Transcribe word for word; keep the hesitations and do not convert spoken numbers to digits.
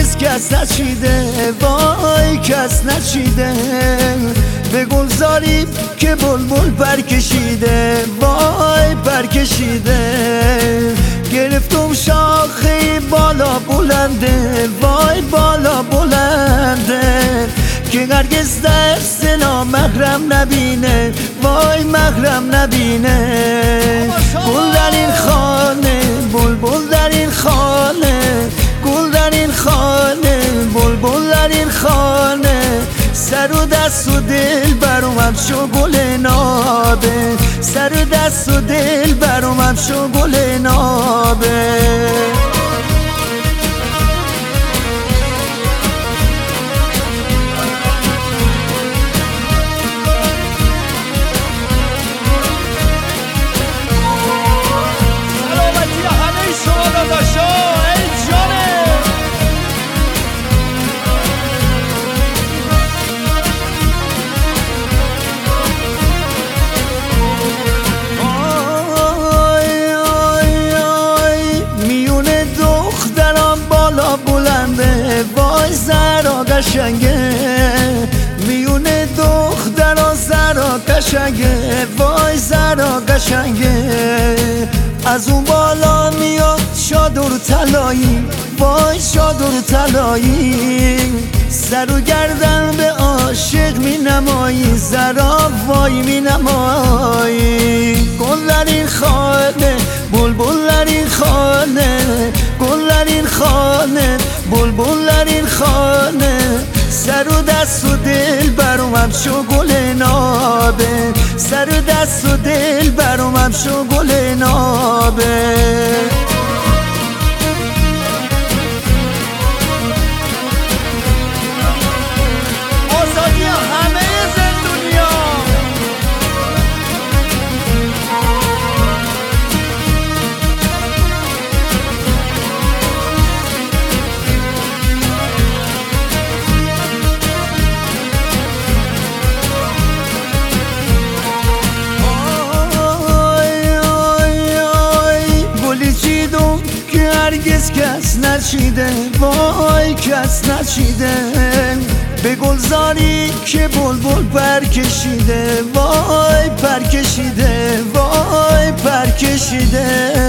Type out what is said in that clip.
هرگز کس نچیده، وای کس نچیده. به گلزاری که بلبل پر کشیده، وای پر کشیده. گرفتم شاخه بالا بلنده، وای بالا بلنده. که هرگز دست نامحرم نبینه، وای محرم نبینه. گل در این خانه، بلبل در این خانه، گل در این خانه، بلبل در این خانه. سر و دست و دل برام شو گل نابه، سر و دست و دل برام شو گل نابه. وای زرا قشنگه، میون دخترا زرا قشنگه، وای زرا قشنگه. از اون بالا میاد چادر طلایی، وای چادر طلایی. سر و گردن به عاشق می نمایی، زرا وای می نمایی. گل در این خانه، بلبل در این خانه، گل در این خانه، بلبل در این خانه. سر و دست و دل برام شو گل نابه، سر و دست و دل برام شو گل نابه. آزادی همه زندونیا. هرگز کس نچیده، وای کس نچیده. به گلزاری که بلبل پر کشیده، وای پر کشیده، وای پر کشیده.